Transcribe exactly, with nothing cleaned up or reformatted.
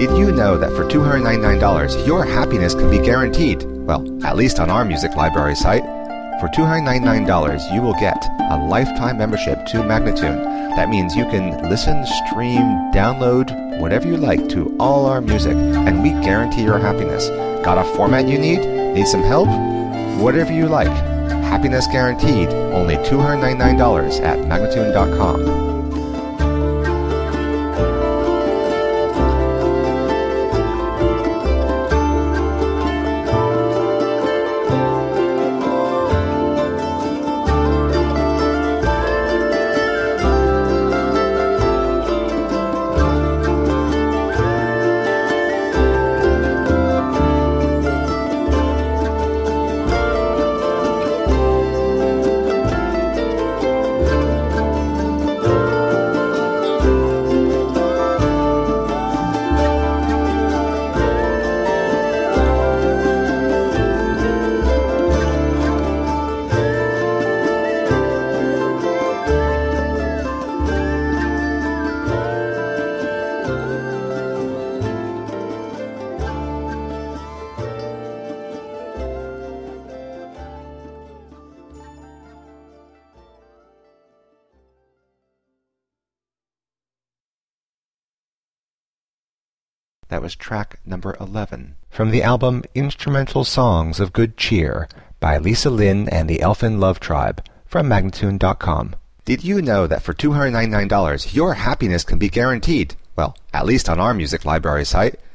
Did you know that for two hundred ninety-nine dollars, your happiness can be guaranteed? Well, at least on our music library site. For two hundred ninety-nine dollars, you will get a lifetime membership to Magnatune. That means you can listen, stream, download, whatever you like to all our music, and we guarantee your happiness. Got a format you need? Need some help? Whatever you like. Happiness guaranteed. Only two hundred ninety-nine dollars at Magnatune dot com. That was track number eleven from the album Instrumental Songs of Good Cheer by Lisa Lynn and the Elfin Love Tribe from Magnatune dot com. Did you know that for two hundred ninety-nine dollars, your happiness can be guaranteed? Well, at least on our music library site.